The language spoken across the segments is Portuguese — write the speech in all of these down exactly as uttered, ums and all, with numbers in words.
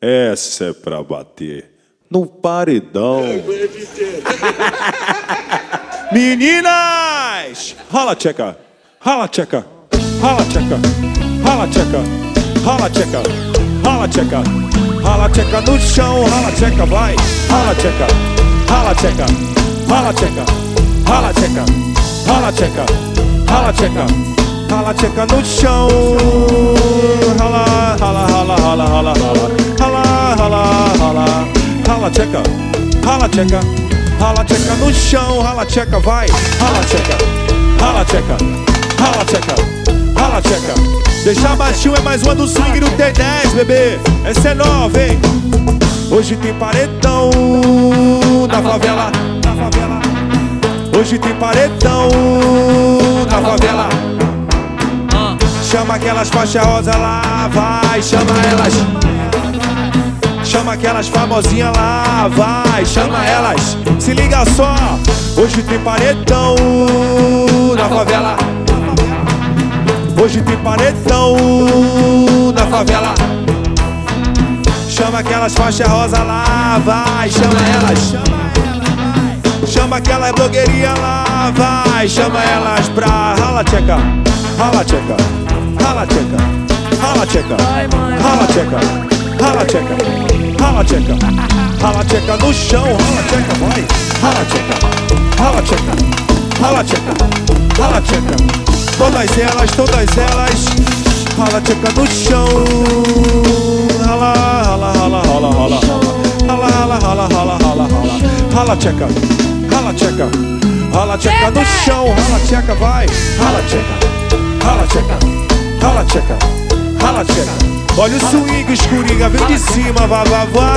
Essa é pra bater no paredão. Meninas! Rala tcheca, rala tcheca, rala tcheca, rala tcheca, rala tcheca, rala tcheca, rala tcheca no chão, rala tcheca, vai, rala tcheca, rala tcheca, rala tcheca, rala tcheca, rala tcheca, rala tcheca, rala tcheca no chão, rala, rala, rala, rala, rala, rala, rala, rala, rala, rala tcheca, rala tcheca, rala tcheca no chão, rala tcheca, vai, rala tcheca, rala tcheca, rala tcheca, rala tcheca. Deixa baixinho é mais uma do swing do T dez, bebê. Essa é nova, hein? Hoje tem paredão na favela, na favela. Hoje tem paredão na favela. Chama aquelas faixas rosas lá, vai, chama elas. Chama aquelas famosinhas lá, vai, chama elas. Se liga só, hoje tem paredão na favela. Hoje tem paredão na favela. Chama aquelas faixas rosa lá, vai, chama elas. Chama aquelas blogueirinhas lá, vai, chama elas pra rala tcheca, rala tcheca, rala tcheca, rala tcheca, rala tcheca, rala tcheca, rala tcheca, rala tcheca no chão, rala tcheca, vai, rala tcheca, rala tcheca, rala tcheca, rala tcheca. Todas elas, todas elas, rala tcheca no chão, rala, rala, rala, rala, rala, rala, rala, rala, rala, rala, rala, rala tcheca, rala tcheca, rala tcheca no chão, rala tcheca, vai, rala tcheca, rala tcheca, rala tcheca, rala tcheca. Olha o swing, escurinha, vem de cima, vá, vá, vá.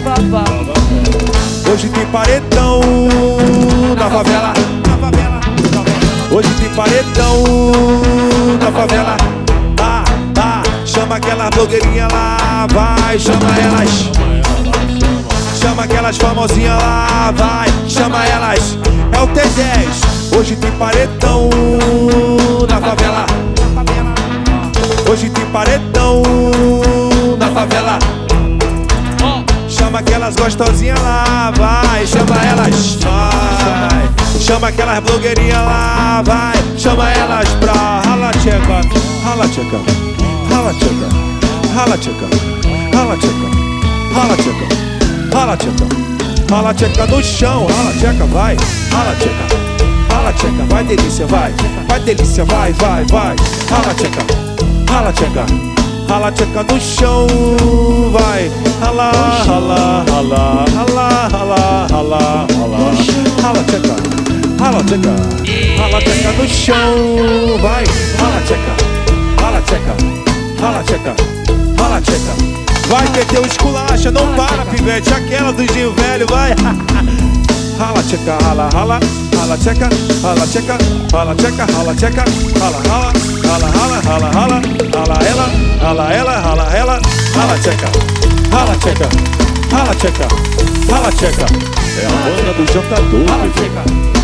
Hoje tem paredão na favela, na favela. Hoje tem paredão na favela. Ah, ah, chama aquela blogueirinha lá, vai, chama elas. Chama aquelas famosinhas lá, vai, chama elas. É o T dez. Hoje tem paredão na favela. Hoje tem paredão na favela. Chama aquelas gostosinhas lá, vai, chama elas, vai. Chama aquelas blogueirinhas lá, vai, chama elas pra rala tcheca, rala tcheca, rala tcheca, rala tcheca, rala tcheca, rala tcheca, rala tcheca, rala tcheca no chão, rala tcheca, vai, rala tcheca, rala tcheca, vai delícia, vai, vai delícia, vai, vai, vai, rala tcheca, rala tcheca, rala tcheca no chão, vai, rala, rala, rala, rala, rala, rala, rala, rala tcheca, rala tcheca, rala tcheca no chão, vai, rala tcheca, rala tcheca, rala tcheca, rala tcheca. Vai ter teu esculacha, não para, pivete, aquela do Dinho Velho, vai. Rala tcheca, rala, rala, rala tcheca, rala tcheca, rala tcheca, rala tcheca, rala, rala, rala, rala, rala, rala, rala ela, rala ela, rala ela, rala tcheca, rala tcheca, rala tcheca, rala tcheca. É a banda do Jantador, bebê.